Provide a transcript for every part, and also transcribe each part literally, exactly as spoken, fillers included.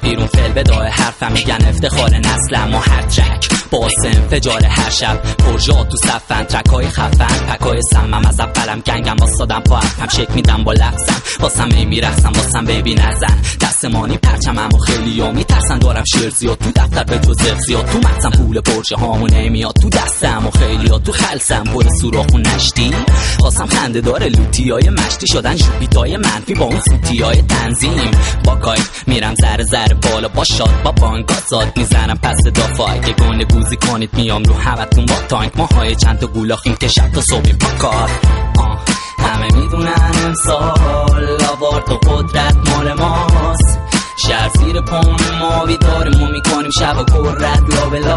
بیرون فل بدای حرفم میگن افتخار نسلم ما هر ترک باعث انفجار هر شب پرژا تو صفن ترکای خفن پکای سمم از اولم گنگم واسادم پا هم شک میدم با لفظم واسم ای میرخصم واسم بیبی نزن دستمانی پرچمم و خیلی ها میترسن دارم شعر زیاد تو دفتر به جز زیاد تو مغزم پول پرژه هامو نمیاد تو دستم و خیلی ها تو خلصم پر سوراخ و نشتی واسم خنده داره لوتیای مشتی شدن جوپیتای منفی با اون فوتیای تنظیم با کایت میرم زره زره بالا با شاد با بانگازات میزنم پس دافای که گونه گوزی کنید میام رو همتون با تانک ماهای چند تا گولاخیم که شب تا صبحیم پا کار همه میدونن امسال آوارد و قدرت مال ماست شهر زیر پامون ماوی داریم و میکنیم شب و کرد لابلا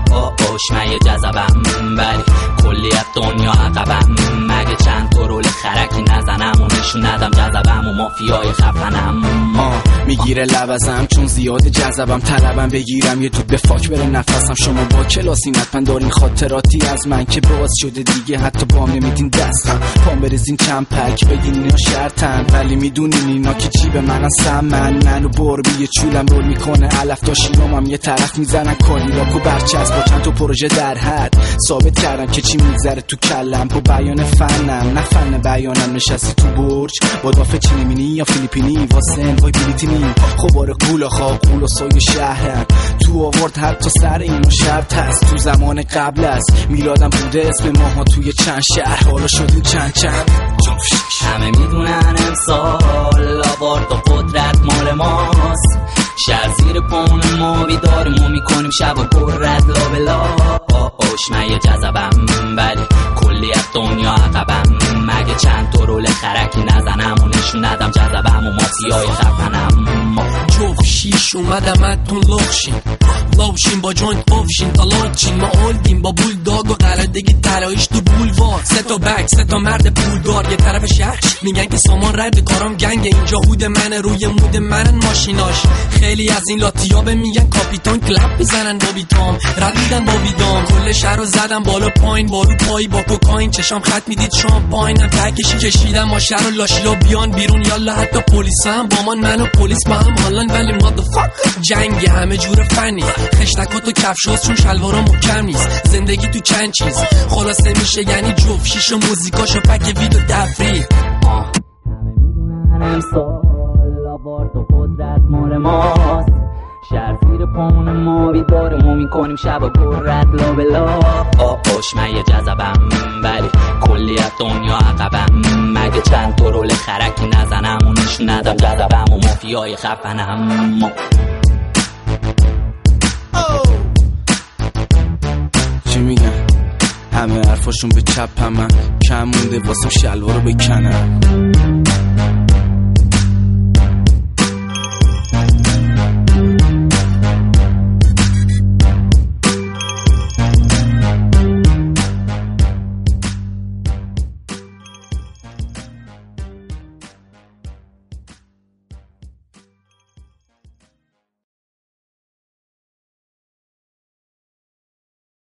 آشمه جذبم ولی کلیت دنیا عقبم مگه چند تا رول خرکی نزنم و نشون ندم جذبم و مافیای خفنم آه میگیره لبزم چون زیاد جذبم طلبم بگیرم یه تو به فاک بره نفسم شما با کلاسین حتما دارین خاطراتی از من که باز شده دیگه حتی بام نمیدین دستم پام بریزین چند پک بگین اینا شرطن ولی میدونین اینا که چی به من هستم من منو بربی یه چولم رول میکنه علف تا شیرامم یه طرف میزنن کالیلاک و برچسب با چند تا پروژه در حد ثابت کردم که چی میگذره تو کلم با بیان فنم نه فن بیانم نشستی تو برج با دافه چینی مینی یا فیلیپینی واسن وای بلیتینی خبار قول خواب قول و سوی شهرم تو آورد حتی سر اینو شرط هست تو زمان قبل از میلادم بوده اسم ماها توی چند شهر حالا شدیم چند چند همه میدونن امسال آوارد و قدرت مال ماست شهر زیر پامون ماوی داریم و میکنیم شب و کرد لابلا آشمه جذبم ولی کلیت دنیا عقبم مگه چند تا رول خرکی نزنم و نشون ندم جذبم و مافیای خفنم جوف شیش اومدم اتون لخشین لوشین با جوینت افشین تا لانچین ما اولدیم با بول داگ و قلادگی تلایش تو بولوار سه تا بک سه تا مرد پولدار یه طرف شهر میگن که سامان رد کارام گنگه اینجا هود منه روی مود منن ماشیناش خیلی از این لاتیا به میگن کاپیتان کلپ میزنن با بیتام رد میدن با ویدام کل شهر رو زدم بالا پایین بارو پایی با کوکائین چشام خط میدید شامپاینم تکشی کشیدم ما شهر و لاشیلا بیان بیرون یالا حتی پلیسم با من منو پلیس با هم حالن ولی مادرفاک جنگ همه جور فنی خشتکات و کفشاست چون شلوارا محکم نیست زندگی تو چند چیز خلاصه میشه یعنی جوف شیش و موزیکاش و پک ویدو تفریح امسال آوارد و قدرت مال ماست شهر زیر پامون ماوی داریم و میکنیم شب و کرد لابلا آشمه جذبم ولی کلیت دنیا عقبم مگه چند تا رول خرکی نزنم و نشون ندم جذبم و مافیای خفنم چی میگن همه حرفاشون به چپ من کم مونده واسم شلوارو بکنم